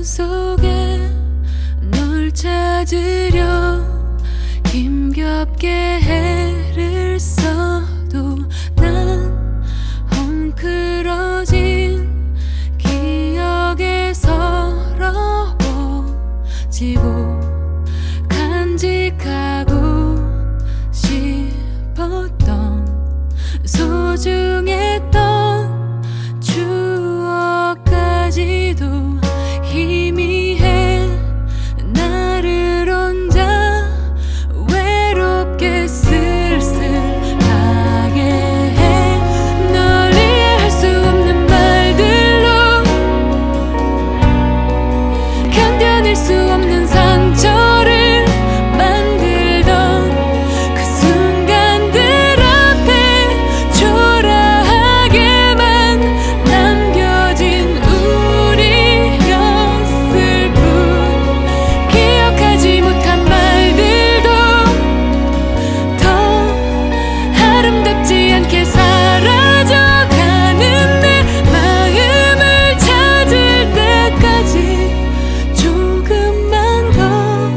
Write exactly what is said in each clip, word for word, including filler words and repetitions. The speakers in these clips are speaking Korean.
속에 널 찾으려 힘겹게 애를 써도 난 헝클어진 기억에 서러워지고 간직하고 싶었던 소중했던 추억까지도 희미해 나를 혼자 외롭게 쓸쓸하게 해. 널 이해할 수 없는 말들로 견뎌낼 수 없는 상처를 만들던 그 순간들 앞에 초라하게만 남겨진 우리였을 뿐. 기억하지 못한 말들도 더 아름답지 않게 사라져가는 내 마음을 찾을 때까지 조금만 더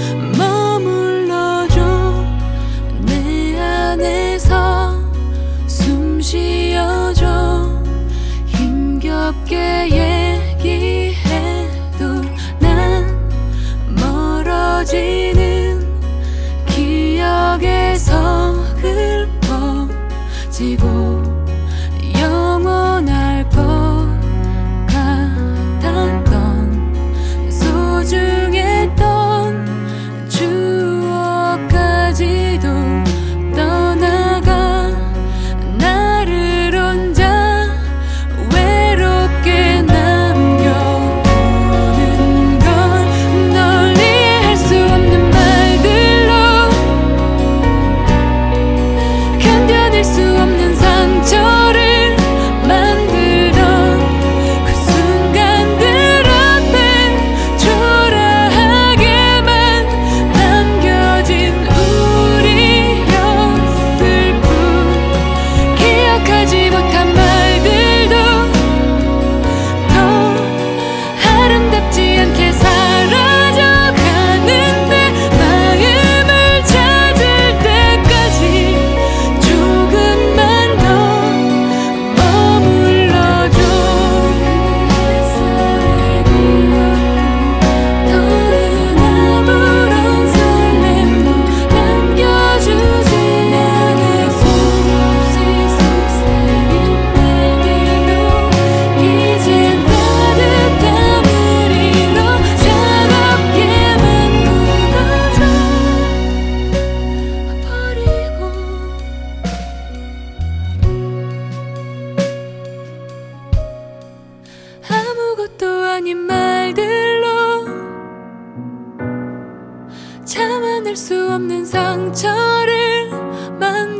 머물러줘. 내 안에서 숨 쉬어줘. 힘겹게 얘기해도 난 멀어지는 기억에서 슬퍼지고 영원할 것 같았던 소중했던 추억까지도 떠나가 나를 혼자 외롭게 남겨두는 건 널 이해할 수 없는 말들로 견뎌낼 수 없는 상처를 만들던 그 순간들 앞에 초라하게만 남겨진 우리였을 뿐. 기억하지 못한 말들도 더 아름답지 않게 사라져가는 내 마음을 찾을 때까지 조금만 더 머물러줘. 햇살에 기억도 더는 아무런 설렘도 남겨주지 않을 수 없이 속삭인 날들도 이젠 따뜻한 우리로 차갑게만 묻어져 버리고. 아무것도 아닌 말들로 참아낼 수 없는 상처를 만